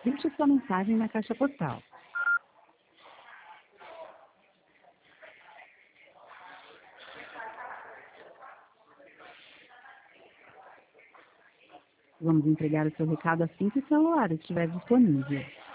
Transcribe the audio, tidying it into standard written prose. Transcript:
Deixe sua mensagem na caixa postal. Vamos entregar o seu recado assim que o celular estiver disponível.